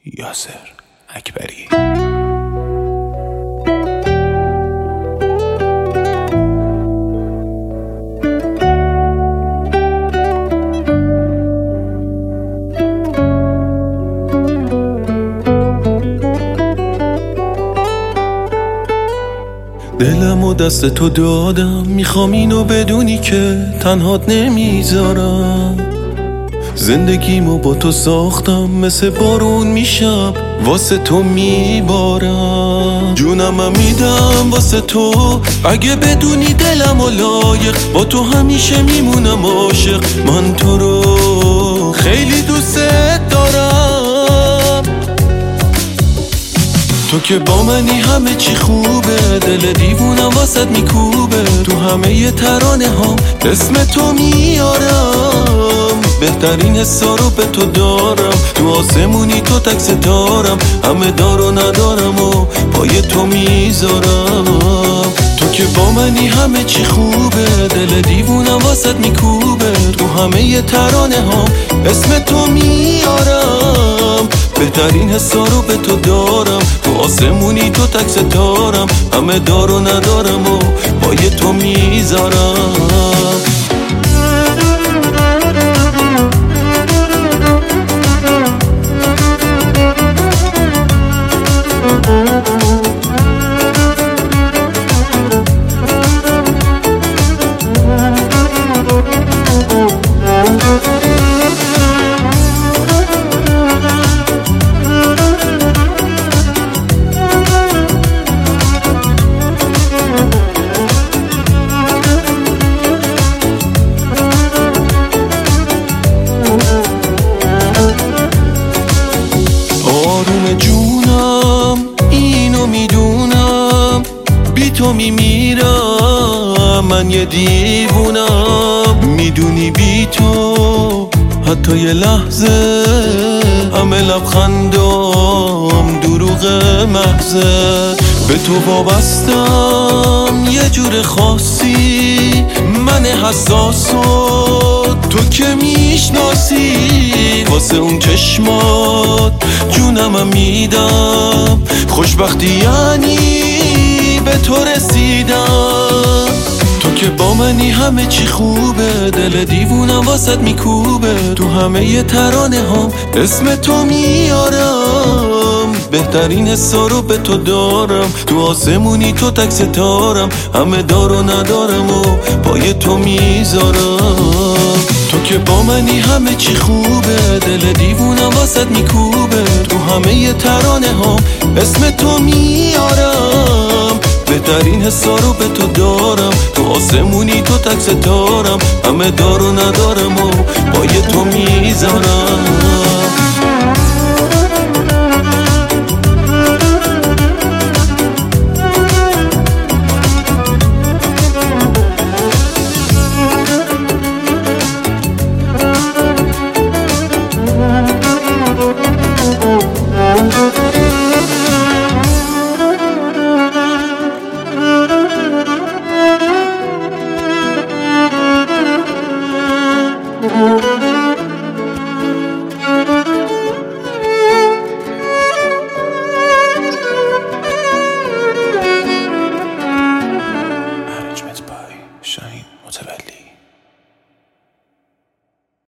یاسر اکبری. دلم و دست تو دادم، میخوام اینو بدونی که تنهات نمیذارم. زندگیمو با تو ساختم، مثل بارون میشم واسه تو میبارم. جونم میدم واسه تو، اگه بدونی دلم و لایق، با تو همیشه میمونم عاشق. من تو رو خیلی دوست دارم، تو که با منی همه چی خوبه. دل دیوونم واسط میکوبه، تو همه ی ترانه هم اسم تو میارم. بهترین حسا رو به تو دارم، تو آسمونی تو تک ستارم. همه دار و ندارم و پای تو میذارم. تو که با منی همه چی خوبه، دل دیوونم واسط میکوبه. تو همه ی ترانه هم اسم تو میارم. بهترین حسا رو به تو دارم، تو آسمونی تو تک ستارم. همه دار و ندارم و پای تو میذارم. جونم اینو میدونم، بی تو میمیرم. من یه دیوونم، میدونی بی تو حتی یه لحظه همه لبخندم دروغ محضه. به تو وابستم یه جور خاصی، من حساسو تو که میشناسی. واسه اون چشمات جونم میدم، خوشبختی یعنی به تو رسیدم. تو که با منی همه چی خوبه، دل دیوونم واسط میکوبه. تو همه ی ترانه هم اسم تو میارم. بهترین حسا رو به تو دارم، تو آسمونی تو تک ستارم. همه دار و ندارم و پای تو میذارم. تو که با منی همه چی خوبه، دل دیوونم واسط میکوبه. تو همه ی ترانه هم اسم تو میارم. بهترین حسا رو به تو دارم، تو آسمونی تو تک ستارم. همه دار و ندارم و پای تو میذارم.